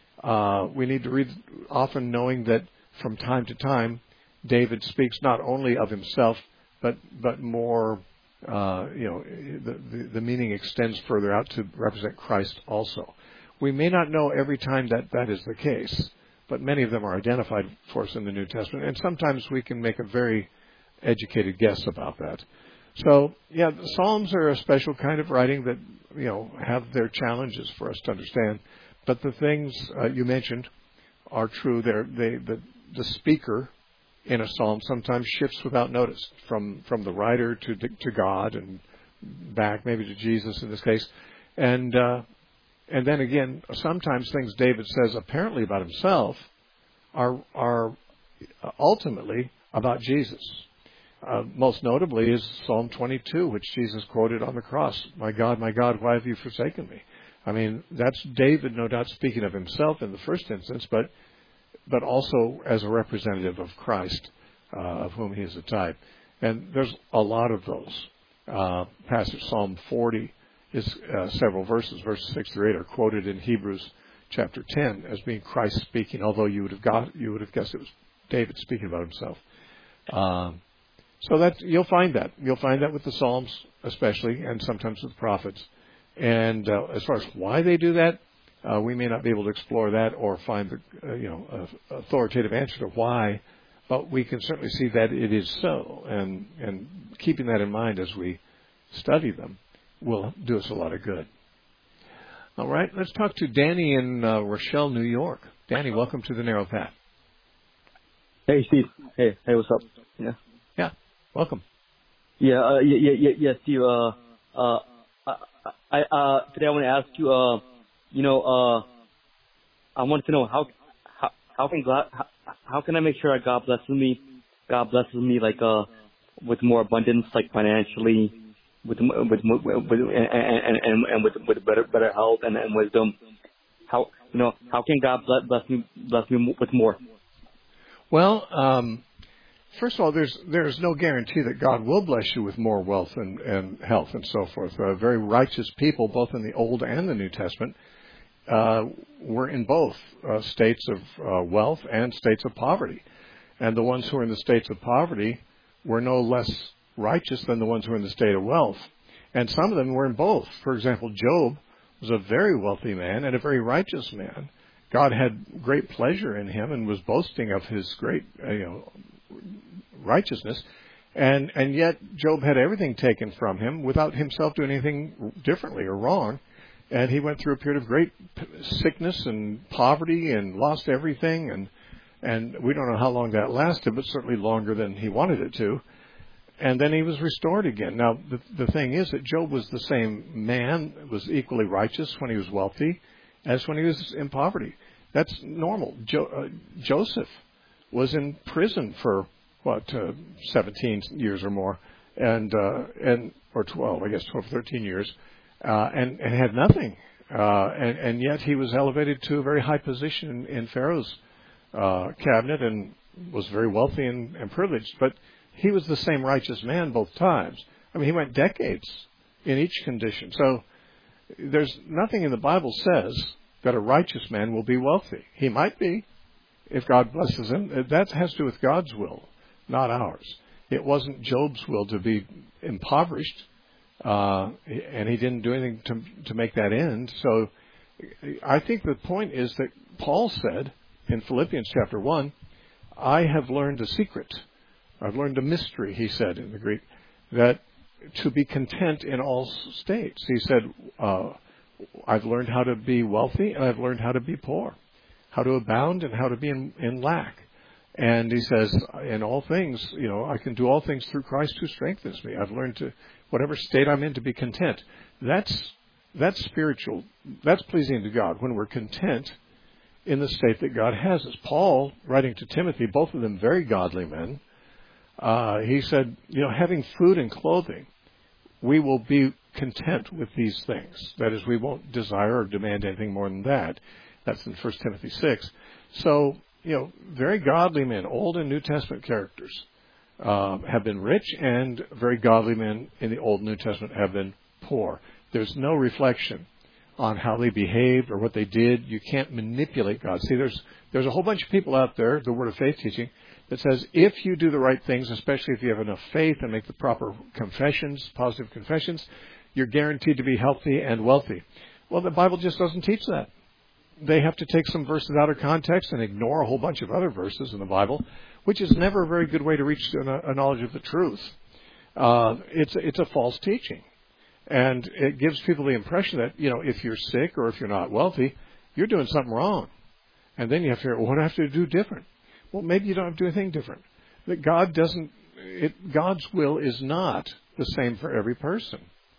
uh, we need to read often knowing that from time to time, David speaks not only of himself, but but more, uh, you know, the, the, the meaning extends further out to represent Christ also. We may not know every time that that is the case, but many of them are identified for us in the New Testament, and sometimes we can make a very educated guess about that. So, yeah, the Psalms are a special kind of writing that, you know, have their challenges for us to understand. But the things uh, you mentioned are true. They're, they, the, the speaker in a psalm sometimes shifts without notice from, from the writer to to God and back maybe to Jesus in this case. And uh, and then again, sometimes things David says apparently about himself are are ultimately about Jesus. Uh, most notably is Psalm twenty-two, which Jesus quoted on the cross. "My God, my God, why have you forsaken me?" I mean, that's David no doubt speaking of himself in the first instance, but but also as a representative of Christ, uh, of whom he is a type. And there's a lot of those. Uh, passage Psalm forty is uh, several verses, verses six through eight, are quoted in Hebrews chapter ten as being Christ speaking, although you would have got you would have guessed it was David speaking about himself. Um, so that you'll find that you'll find that with the Psalms especially, and sometimes with the prophets. And uh, as far as why they do that, uh, we may not be able to explore that or find the uh, you know uh, authoritative answer to why, but we can certainly see that it is so. And and keeping that in mind as we study them, will do us a lot of good. All right, let's talk to Danny in uh, Rochelle, New York. Danny, welcome to the Narrow Path. Hey, Steve. Hey, hey, what's up? Yeah. Yeah, welcome. Yeah, uh, yeah, yeah, yeah, yeah, Steve. Uh, uh, I, uh, today I want to ask you. Uh, you know, uh, I wanted to know how, how, how can God, how, how can I make sure that God blesses me? God blesses me like uh, with more abundance, like financially, with with with, with and, and and and with with better better health and, and wisdom. How you know how can God bless, bless me bless me with more? Well, um, first of all, there's there's no guarantee that God will bless you with more wealth and, and health and so forth. Uh, very righteous people, both in the Old and the New Testament, uh, were in both uh, states of uh, wealth and states of poverty. And the ones who are in the states of poverty were no less righteous than the ones who were in the state of wealth. And some of them were in both. For example, Job was a very wealthy man and a very righteous man. God had great pleasure in him and was boasting of his great, uh, you know, righteousness. And and yet Job had everything taken from him without himself doing anything differently or wrong. And he went through a period of great sickness and poverty and lost everything. And, and we don't know how long that lasted, but certainly longer than he wanted it to. And then he was restored again. Now, the, the thing is that Job was the same man, was equally righteous when he was wealthy as when he was in poverty. That's normal. Jo- uh, Joseph was in prison for, what, uh, seventeen years or more, and uh, and or twelve, I guess, twelve, thirteen years, uh, and, and had nothing. Uh, and, and yet he was elevated to a very high position in, in Pharaoh's uh, cabinet and was very wealthy and, and privileged. But he was the same righteous man both times. I mean, he went decades in each condition. So there's nothing in the Bible says that a righteous man will be wealthy. He might be, if God blesses him. That has to do with God's will, not ours. It wasn't Job's will to be impoverished, uh, and he didn't do anything to, to make that end. So I think the point is that Paul said in Philippians chapter one, I have learned a secret. I've learned a mystery, he said in the Greek, that to be content in all states. He said, uh, I've learned how to be wealthy and I've learned how to be poor, how to abound and how to be in, in lack. And he says, in all things, you know, I can do all things through Christ who strengthens me. I've learned to, whatever state I'm in, to be content. That's, that's spiritual. That's pleasing to God when we're content in the state that God has us. Paul, writing to Timothy, both of them very godly men, uh, he said, you know, having food and clothing, we will be content with these things. That is, we won't desire or demand anything more than that. That's in First Timothy six. So, you know, very godly men, Old and New Testament characters, uh, have been rich, and very godly men in the Old and New Testament have been poor. There's no reflection on how they behaved or what they did. You can't manipulate God. See, there's there's a whole bunch of people out there, the Word of Faith teaching, that says if you do the right things, especially if you have enough faith and make the proper confessions, positive confessions, you're guaranteed to be healthy and wealthy. Well, the Bible just doesn't teach that. They have to take some verses out of context and ignore a whole bunch of other verses in the Bible, which is never a very good way to reach a knowledge of the truth. Uh, it's, it's a false teaching. And it gives people the impression that, you know, if you're sick or if you're not wealthy, you're doing something wrong. And then you have to figure, well, what do I have to do different? Well, maybe you don't have to do anything different. That God doesn't, it, God's will is not the same for every person.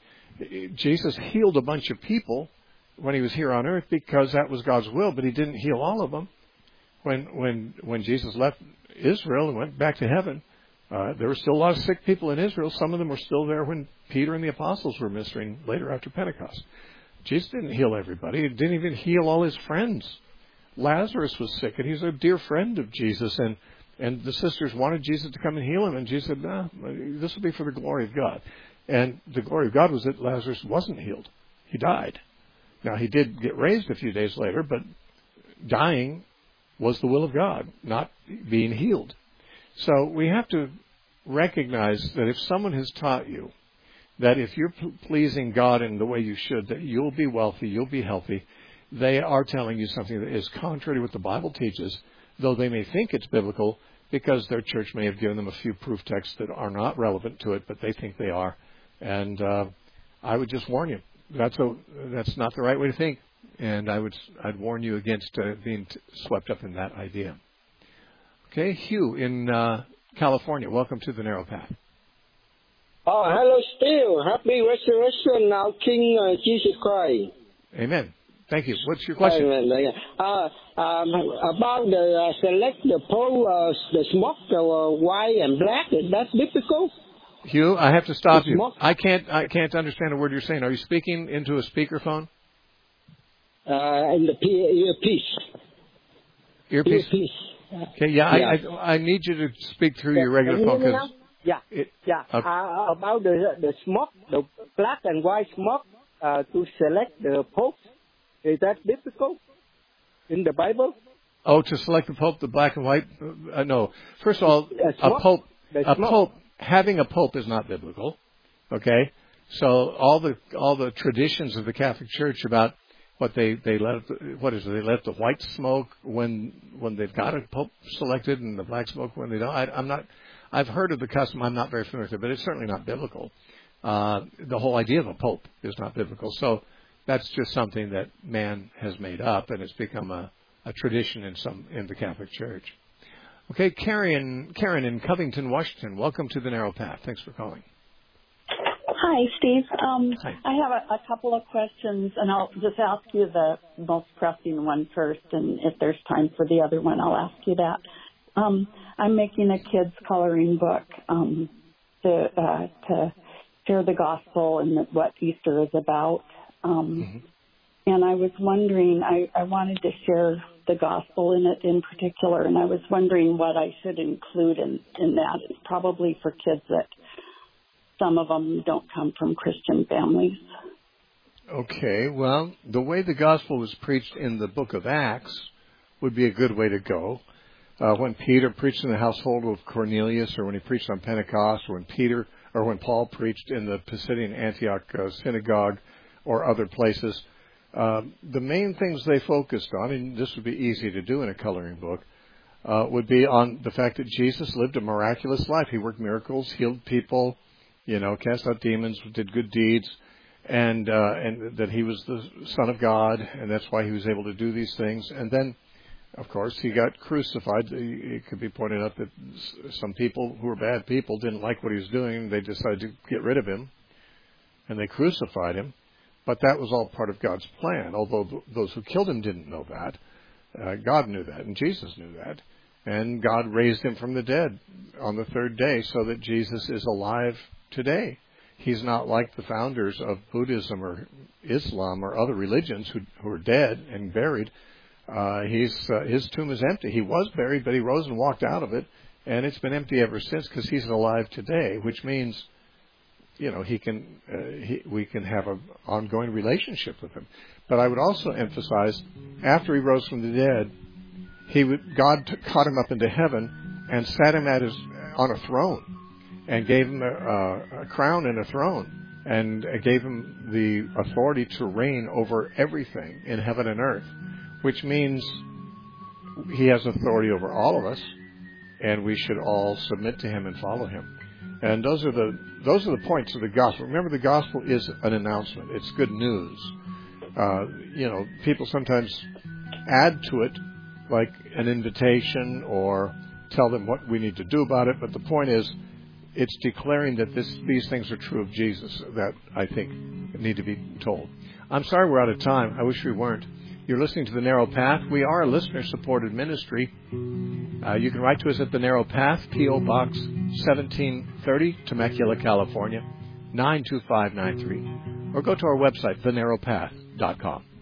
It, Jesus healed a bunch of people when he was here on earth because that was God's will, but he didn't heal all of them. When when when Jesus left Israel and went back to heaven, uh, there were still a lot of sick people in Israel. Some of them were still there when Peter and the apostles were ministering later after Pentecost. Jesus didn't heal everybody. He didn't even heal all his friends. Lazarus was sick, and he's a dear friend of Jesus, and, and the sisters wanted Jesus to come and heal him, and Jesus said, no, this will be for the glory of God. And the glory of God was that Lazarus wasn't healed. He died. Now, he did get raised a few days later, but dying was the will of God, not being healed. So we have to recognize that if someone has taught you that if you're pleasing God in the way you should, that you'll be wealthy, you'll be healthy, they are telling you something that is contrary to what the Bible teaches, though they may think it's biblical because their church may have given them a few proof texts that are not relevant to it, but they think they are. And uh, I would just warn you. That's a that's not the right way to think, and I would I'd warn you against uh, being t- swept up in that idea. Okay, Hugh in uh, California. Welcome to the Narrow Path. Oh, hello, Steve. Happy resurrection, our King uh, Jesus Christ. Amen. Thank you. What's your question? Amen. Uh, um, about the uh, select the pole, uh, the smoke, the uh, white and black. Is that difficult? Hugh, I have to stop the you. Smoke? I can't. I can't understand a word you're saying. Are you speaking into a speakerphone? Uh, in the earpiece. Earpiece. Earpiece. Okay. Yeah. yeah. I, I I need you to speak through your regular phone because. Yeah. It, yeah. okay. Uh, about the the smoke, the black and white smoke, uh, to select the pope. Is that difficult in the Bible? Oh, to select the pope, the black and white? Uh, no. First of all, smoke, a pope, a smoke. pope, having a pope is not biblical. Okay, so all the all the traditions of the Catholic Church about what they they let what is it? They let the white smoke when when they've got a pope selected, and the black smoke when they don't. I, I'm not. I've heard of the custom. I'm not very familiar with it, but it's certainly not biblical. Uh, the whole idea of a pope is not biblical. So. That's just something that man has made up, and it's become a, a tradition in some in the Catholic Church. Okay, Karen, Karen in Covington, Washington. Welcome to the Narrow Path. Thanks for calling. Hi, Steve. Um, Hi. I have a, a couple of questions, and I'll just ask you the most pressing one first, and if there's time for the other one, I'll ask you that. Um, I'm making a kids' coloring book um, to uh, to share the gospel and what Easter is about. Um, mm-hmm. And I was wondering, I, I wanted to share the gospel in it in particular, and I was wondering what I should include in, in that. It's probably for kids that some of them don't come from Christian families. Okay, well, the way the gospel was preached in the book of Acts would be a good way to go. Uh, when Peter preached in the household of Cornelius, or when he preached on Pentecost, or when Peter, or when Paul preached in the Pisidian Antioch uh, synagogue, or other places, uh, the main things they focused on, and this would be easy to do in a coloring book, uh, would be on the fact that Jesus lived a miraculous life. He worked miracles, healed people, you know, cast out demons, did good deeds, and uh, and that he was the Son of God, and that's why he was able to do these things. And then, of course, he got crucified. It could be pointed out that some people who were bad people didn't like what he was doing. They decided to get rid of him, and they crucified him. But that was all part of God's plan, although th- those who killed him didn't know that. Uh, God knew that, and Jesus knew that. And God raised him from the dead on the third day so that Jesus is alive today. He's not like the founders of Buddhism or Islam or other religions who, who are dead and buried. Uh, he's, uh, his tomb is empty. He was buried, but he rose and walked out of it, and it's been empty ever since because he's alive today, which means... You know, he can. Uh, he, we can have an ongoing relationship with him. But I would also emphasize, after he rose from the dead, he would, God t- caught him up into heaven and sat him at his on a throne, and gave him a, a, a crown and a throne, and gave him the authority to reign over everything in heaven and earth, which means he has authority over all of us, and we should all submit to him and follow him. And those are the those are the points of the gospel. Remember, the gospel is an announcement. It's good news. Uh, you know, people sometimes add to it, like an invitation or tell them what we need to do about it. But the point is, it's declaring that this these things are true of Jesus that I think need to be told. I'm sorry we're out of time. I wish we weren't. You're listening to The Narrow Path. We are a listener-supported ministry. Uh, you can write to us at The Narrow Path, P O. Box seventeen thirty, Temecula, California, nine two five nine three. Or go to our website, the narrow path dot com.